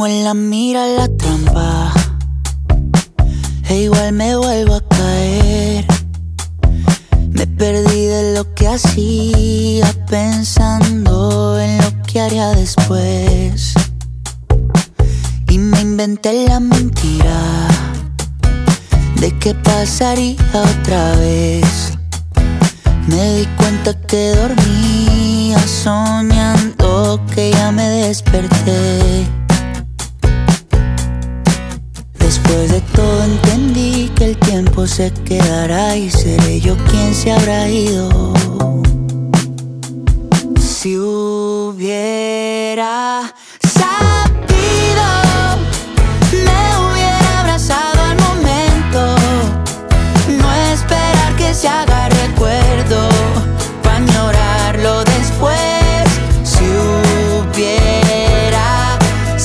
Tengo en la mira la trampa, e igual me vuelvo a caer. Me perdí de lo que hacía, pensando en lo que haría después. Y me inventé la mentira de que pasaría otra vez. Me di cuenta que dormía soñando que ya me desperté. Después de todo entendí que el tiempo se quedará y seré yo quien se habrá ido. Si hubiera sabido, me hubiera abrazado al momento. No esperar que se haga recuerdo pa' añorarlo después. Si hubiera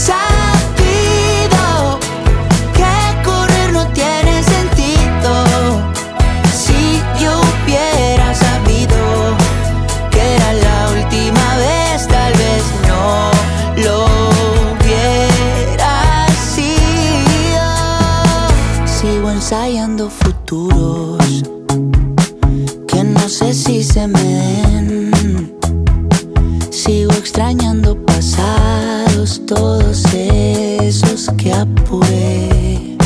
sabido que correr no tiene sentido. Si yo hubiera sabido que era la última vez, tal vez no lo hubiera sido. Sigo ensayando futuros que no sé si se me den. Sigo extrañando pasados, todos esos que apuré.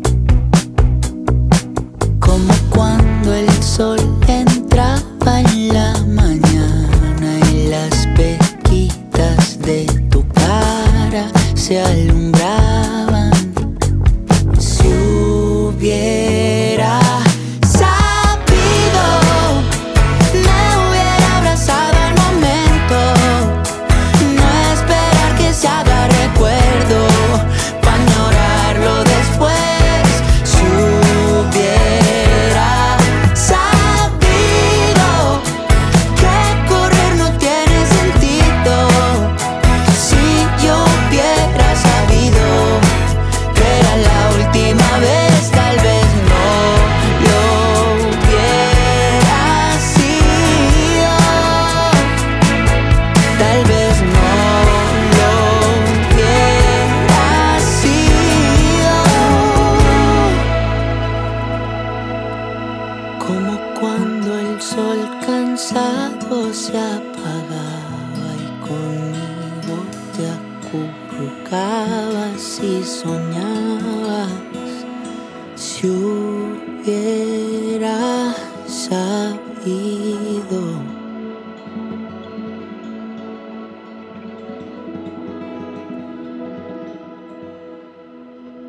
Como cuando el sol entraba en la mañana y las pequitas de tu cara se alumbraban. Si hubiera sabido, me hubiera abrazado al momento. No esperar que se haga recuerdo pa' añorarlo después. Si hubiera sabido que correr no tiene sentido. Si yo hubiera sabido que era la última vez, tal vez no lo hubiera sido. Tal vez no lo hubiera sido. Como cuando el sol cansado se apagaba y conmigo te acurrucabas y soñabas. Si hubiera sabido.